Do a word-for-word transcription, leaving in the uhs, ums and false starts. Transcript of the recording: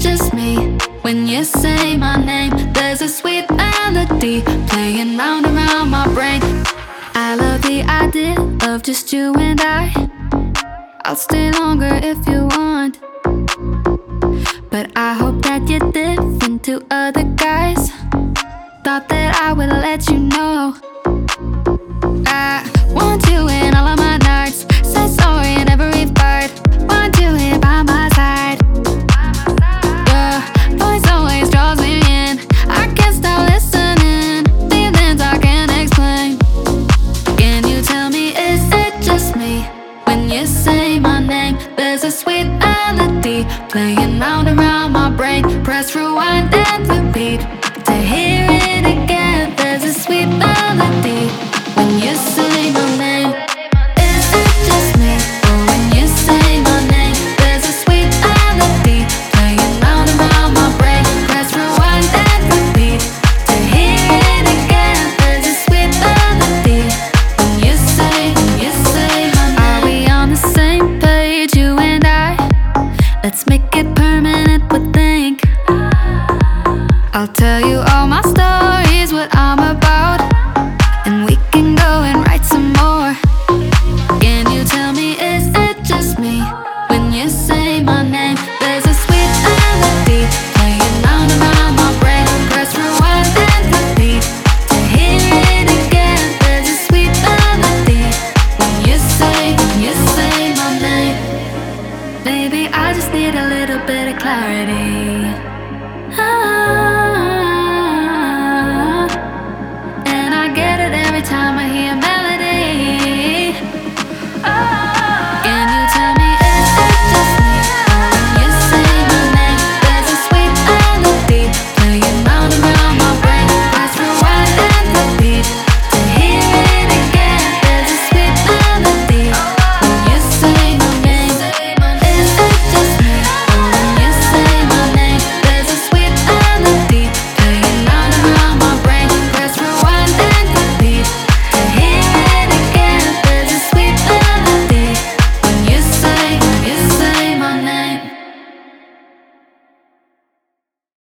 just me? When you say my name, there's a sweet melody playing round and round my brain. I love the idea of just you and I. I'll stay longer if you want, but I hope that you're different to other guys. Thought that I would let you know I want you in all of my nights. Say sorry in every part. Want you here by my side. Your voice always draws me in. I can't stop listening. Feelings I can't explain. Can you tell me, is it just me? When you say my name, there's a sweet melody playing round and round my brain. Press rewind and repeat to hear it again. There's a sweet melody when you say my name. Is it just me? Or when you say my name, there's a sweet melody playing round and round my brain. Press rewind and repeat to hear it again. There's a sweet melody when you say, when you say my name. Are we on the same page, you and I? Let's make it permanent, but think I'll tell you all my stories, what I'm about, and we can go and write some more. Can you tell me, is it just me? When you say my name, there's a sweet melody playing round and round my brain. Press rewind and repeat to hear it again. There's a sweet melody when you say, when you say my name. Baby, I just need a little bit of clarity.